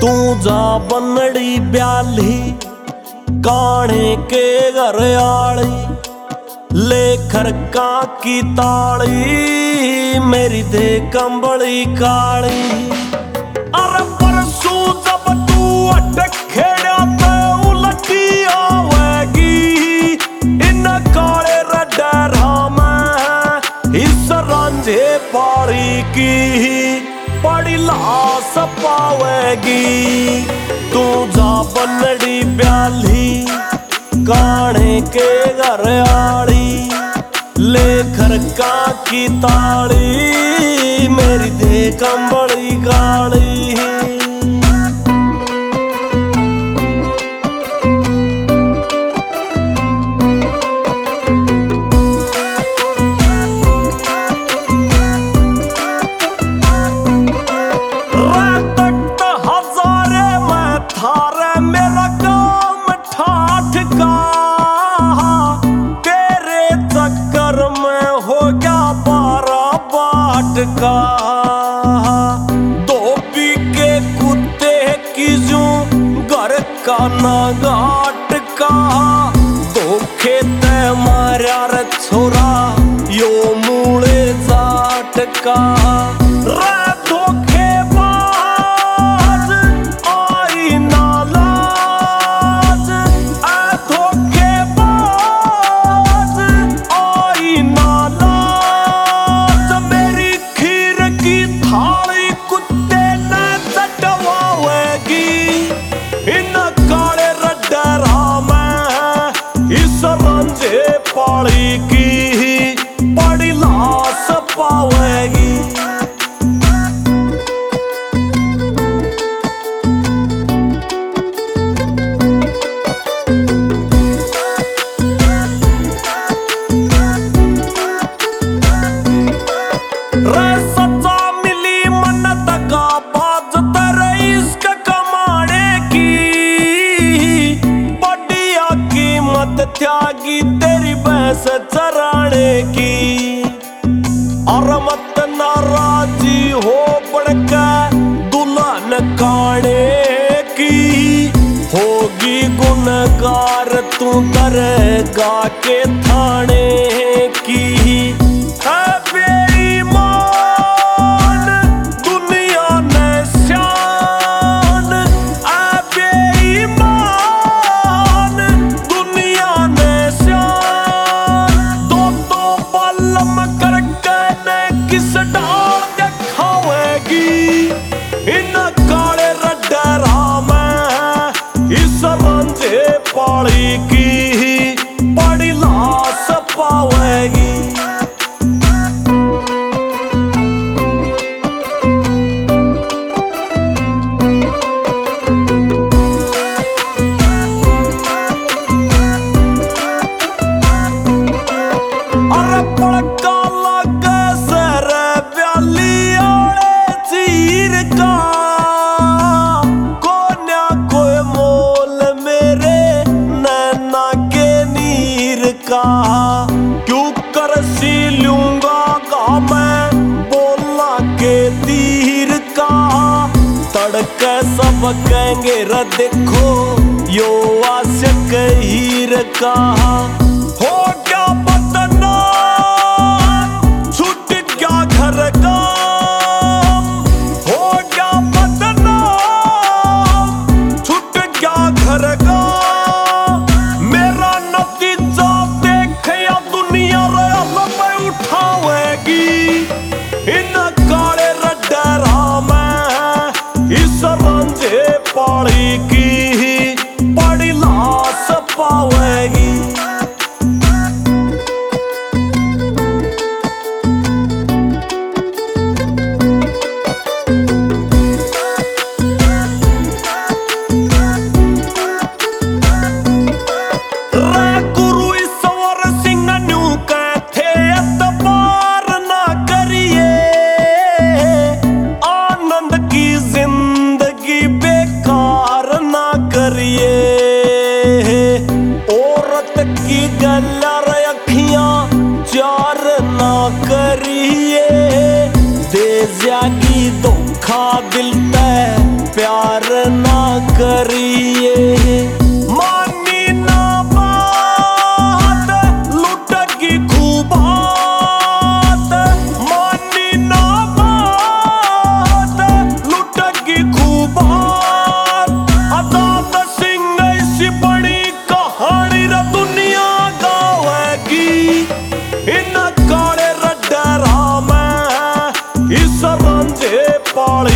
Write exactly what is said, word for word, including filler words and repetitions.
तू जा बनड़ी ब्याली काने के घर आली लेकर का की ताली मेरी दे कंबली काली। अरे परसों जब तू अटक खेड़ा पे उलटी आवेगी इन काले रडरा में इस रांझे पारी की बड़ी लाश पावेगी। तू जा बनड़ी ब्याली काने के घर आड़ी लेकर का की ताड़ी मेरी दे कंबली गाड़ी। मेरा काम ठाठ का तेरे चक्कर में हो गया बारह बाट का। दो पी के कुत्ते की जू घर का ना घाट का दो खेत मारा रे छोरा यो मूले जाट का। पाली की बड़ी लाश पावेगी। रे सच्चा मिली मन्नत का बाज तेरे इश्क कमाने की बढ़िया कीमत त्यागी तेरी भैंस चराने की। और मत नाराजी हो बढ़का दुल्हन खाने की होगी गुनहगार तू करेगा के थाने की। पाली की बड़ी लाश पावेगी। अरे पड़का लगे सर ब्याली आले चीर का कोन्या कोई मोल मेरे नैना के नीर का। क्यों कर सी लूंगा गा मैं बोला के तीर का। तड़के सब कहेंगे र देखो यो आशिक हीर का। हो गया बदनाम छूट गया घर का हो गया बदनाम छूट गया घर का। मेरा नतीजा देख या दुनिया रल पे उठावेगी इन काले रडरा में इस रांझे पाली की बड़ी लाश पावेगी। औरत की गलर अखियां चार ना करिए दे जागी धोखा दिल तै प्यार ना करिए। मानी ना बात लुटकी खूबात, मानी ना बात लुटकी खूबात। आजाद सिंह ऐसी बड़ी कहानी रे दुनिया गावेगी। इन काले रड्डरा में इस रंजे पाली